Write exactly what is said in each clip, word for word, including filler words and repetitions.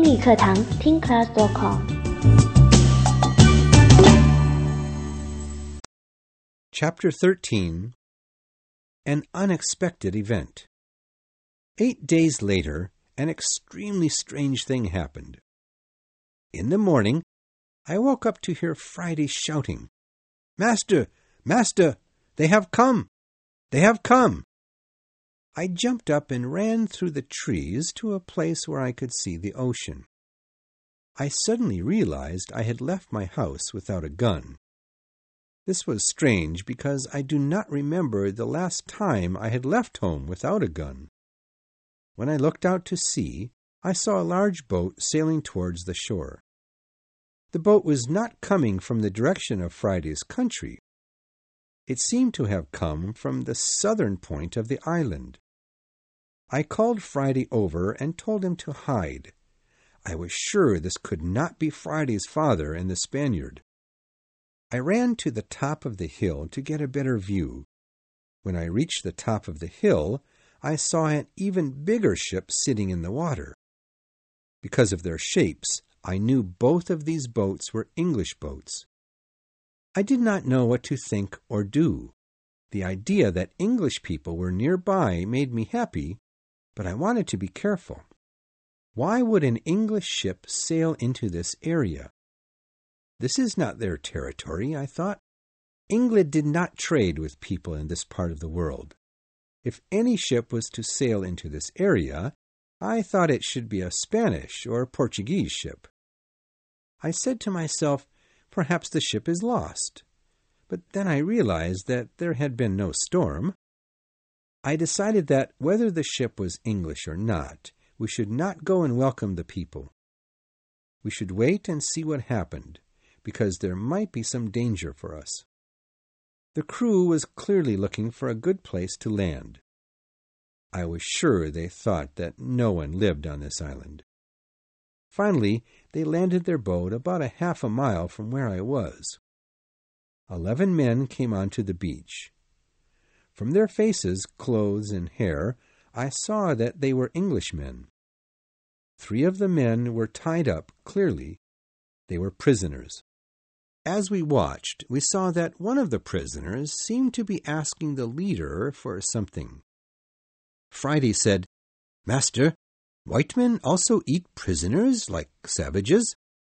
英语课堂听 class dot com。 Chapter thirteen. An Unexpected Event. Eight days later, an extremely strange thing happened. In the morning, I woke up to hear Friday shouting, "Master! Master! They have come! They have come!" I jumped up and ran through the trees to a place where I could see the ocean. I suddenly realized I had left my house without a gun. This was strange because I do not remember the last time I had left home without a gun. When I looked out to sea, I saw a large boat sailing towards the shore. The boat was not coming from the direction of Friday's country. It seemed to have come from the southern point of the island. I called Friday over and told him to hide. I was sure this could not be Friday's father and the Spaniard. I ran to the top of the hill to get a better view. When I reached the top of the hill, I saw an even bigger ship sitting in the water. Because of their shapes, I knew both of these boats were English boats. I did not know what to think or do. The idea that English people were nearby made me happy, but I wanted to be careful. Why would an English ship sail into this area? This is not their territory, I thought. England did not trade with people in this part of the world. If any ship was to sail into this area, I thought it should be a Spanish or Portuguese ship. I said to myself, perhaps the ship is lost. But then I realized that there had been no storm. I decided that whether the ship was English or not, we should not go and welcome the people. We should wait and see what happened, because there might be some danger for us. The crew was clearly looking for a good place to land. I was sure they thought that no one lived on this island. Finally, they landed their boat about a half a mile from where I was. Eleven men came onto the beach. From their faces, clothes, and hair, I saw that they were Englishmen. Three of the men were tied up, clearly. They were prisoners. As we watched, we saw that one of the prisoners seemed to be asking the leader for something. Friday said, "Master, white men also eat prisoners like savages?"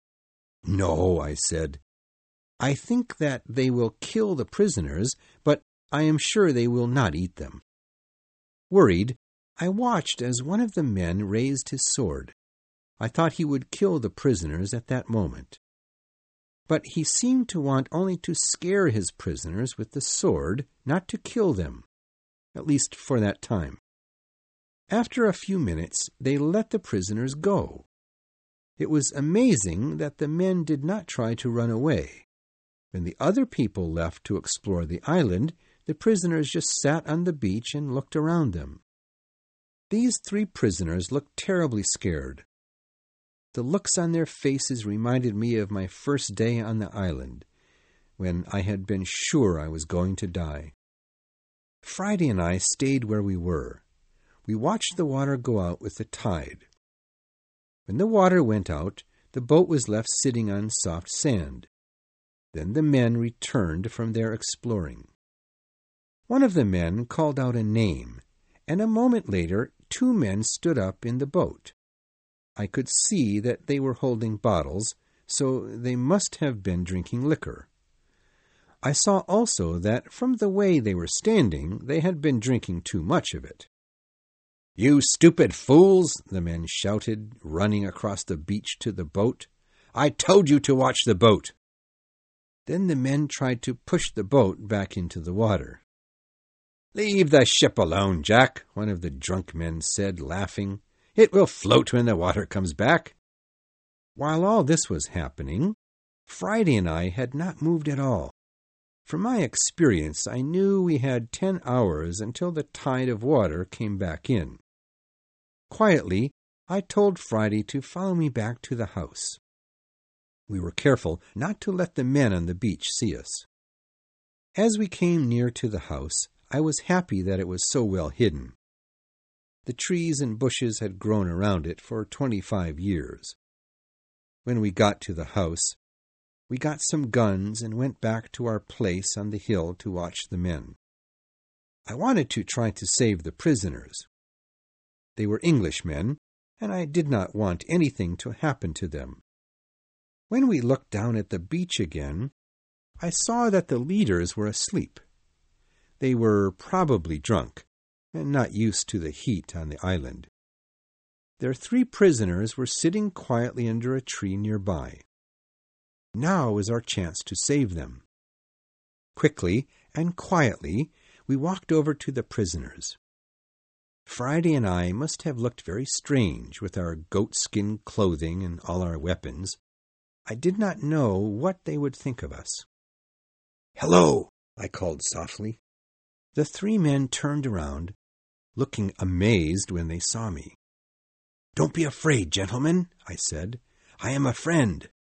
"No," I said. "I think that they will kill the prisoners, but I am sure they will not eat them." Worried, I watched as one of the men raised his sword. I thought he would kill the prisoners at that moment. But he seemed to want only to scare his prisoners with the sword, not to kill them, at least for that time. After a few minutes, they let the prisoners go. It was amazing that the men did not try to run away. When the other people left to explore the island, the prisoners just sat on the beach and looked around them. These three prisoners looked terribly scared. The looks on their faces reminded me of my first day on the island, when I had been sure I was going to die. Friday and I stayed where we were. We watched the water go out with the tide. When the water went out, the boat was left sitting on soft sand. Then the men returned from their exploring. One of the men called out a name, and a moment later two men stood up in the boat. I could see that they were holding bottles, so they must have been drinking liquor. I saw also that from the way they were standing, they had been drinking too much of it. "You stupid fools!" the men shouted, running across the beach to the boat. "I told you to watch the boat!" Then the men tried to push the boat back into the water. "Leave the ship alone, Jack," one of the drunk men said, laughing. "It will float when the water comes back." While all this was happening, Friday and I had not moved at all. From my experience, I knew we had ten hours until the tide of water came back in. Quietly, I told Friday to follow me back to the house. We were careful not to let the men on the beach see us. As we came near to the house, I was happy that it was so well hidden. The trees and bushes had grown around it for twenty-five years. When we got to the house, we got some guns and went back to our place on the hill to watch the men. I wanted to try to save the prisoners. They were Englishmen, and I did not want anything to happen to them. When we looked down at the beach again, I saw that the leaders were asleep. They were probably drunk, and not used to the heat on the island. Their three prisoners were sitting quietly under a tree nearby. Now was our chance to save them. Quickly and quietly, we walked over to the prisoners. Friday and I must have looked very strange with our goatskin clothing and all our weapons. I did not know what they would think of us. "Hello!" I called softly. The three men turned around, looking amazed when they saw me. "Don't be afraid, gentlemen," I said. "I am a friend."